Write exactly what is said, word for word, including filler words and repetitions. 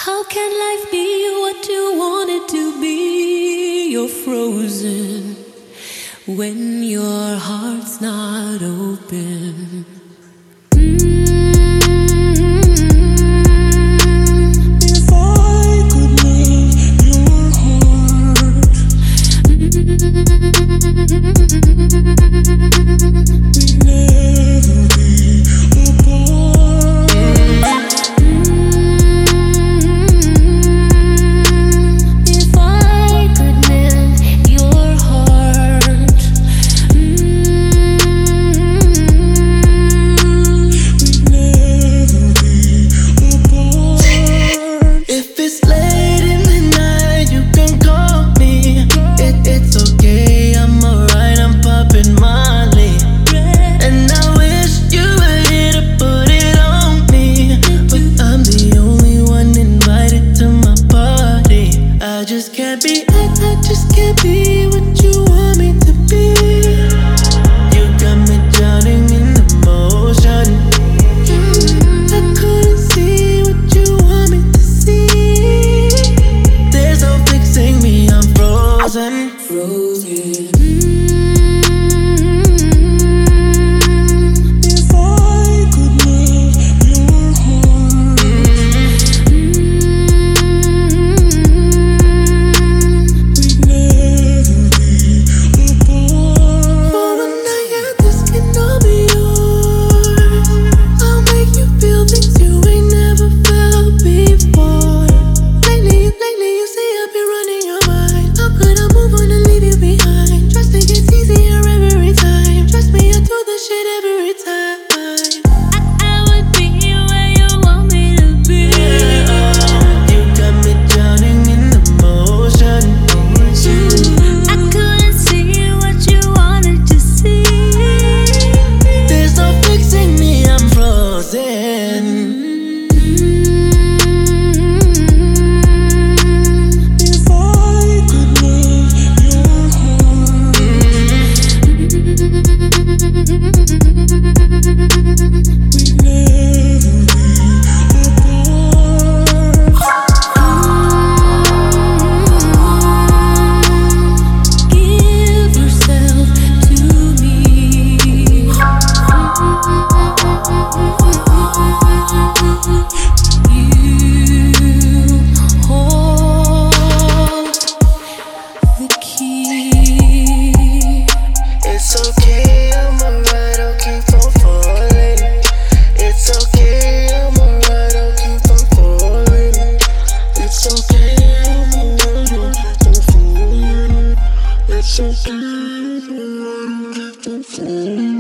How can life be what you want it to be? You're frozen when your heart's not open. If I could melt your heart, we'd never be apart. If I could melt your heart, we'd never be apart. If it's late in the night, you can call me. It, it's okay, I'm alright, I'm popping Molly. And I wish you were here to put it on me, but I'm the only one invited to my party. I just can't be, I, I just can't be what you want me to be. You got me drowning in emotion. I couldn't see what you want me to see. There's no fixing me, I'm frozen. Frozen. If I could melt your heart, we'd never be apart. For a night, yeah, this can all be yours. I'll make you feel things you ain't never felt before. Lately, lately, you say I've been running your mind. How could I move on and leave you behind? Trust me gets easier every time. Trust me, I do this shit every time. I would be where you want me to be. You got me drowning in emotion. I couldn't see what you wanted to see. There's no fixing me, I'm frozen. If I could melt your heart, we'd never be apart. Give yourself to me. You hold the key. It's okay, I'm alright, I'll keep on falling. It's okay, I'm alright, I'll keep on falling. It's okay, I'm alright, I'll keep on falling. It's okay, I'm alright, I'll keep on falling.